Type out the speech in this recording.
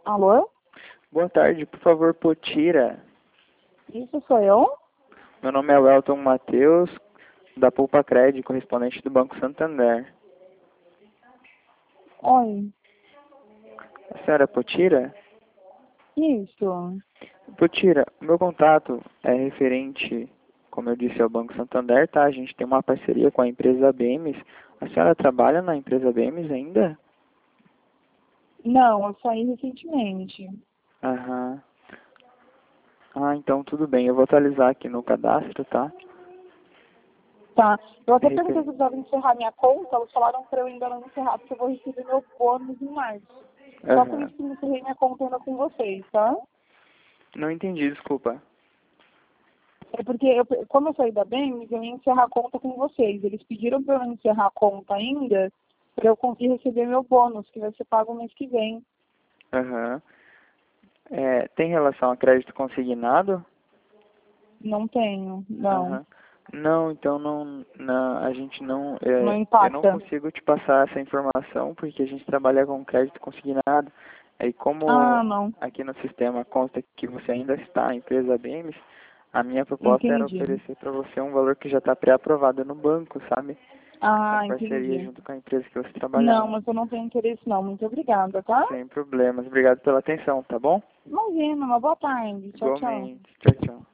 Alô? Boa tarde, por favor, Potira. Isso sou eu? Meu nome é Welton Matheus, da Poupa Cred, correspondente do Banco Santander. Oi. A senhora é Potira? Isso. Potira, o meu contato é referente, como eu disse, ao Banco Santander, tá? A gente tem uma parceria com a empresa BEMES. A senhora trabalha na empresa BEMES ainda? Não, eu saí recentemente. Aham. Ah, então tudo bem. Eu vou atualizar aqui no cadastro, tá? Tá. Eu até perguntei se Refer- eu precisava encerrar minha conta, eles falaram pra eu ainda não encerrar, porque eu vou receber meu bônus em março. Só por Aham. isso que eu encerrei minha conta ainda com vocês, tá? Não entendi, desculpa. É porque, como eu saí da BEMS, eu ia encerrar a conta com vocês. Eles pediram pra eu encerrar a conta ainda, pra eu conseguir receber meu bônus, que vai ser pago mês que vem. Aham. Tem relação a crédito consignado? Não tenho, não. Aham. Não, então não, a gente não, Não eu não impacta. consigo te passar essa informação porque a gente trabalha com crédito consignado. Aí como Ah, não. aqui no sistema consta que você ainda está em empresa BEMES, a minha proposta era Entendi. oferecer para você um valor que já está pré-aprovado no banco, sabe? Essa Ah, parceria entendi. junto com a empresa que você Não, trabalhava. mas eu não tenho interesse não. Muito obrigada, tá? Sem problemas. Obrigado pela atenção, tá bom? Imagina, uma boa tarde. Tchau, tchau. Igualmente. Tchau, tchau.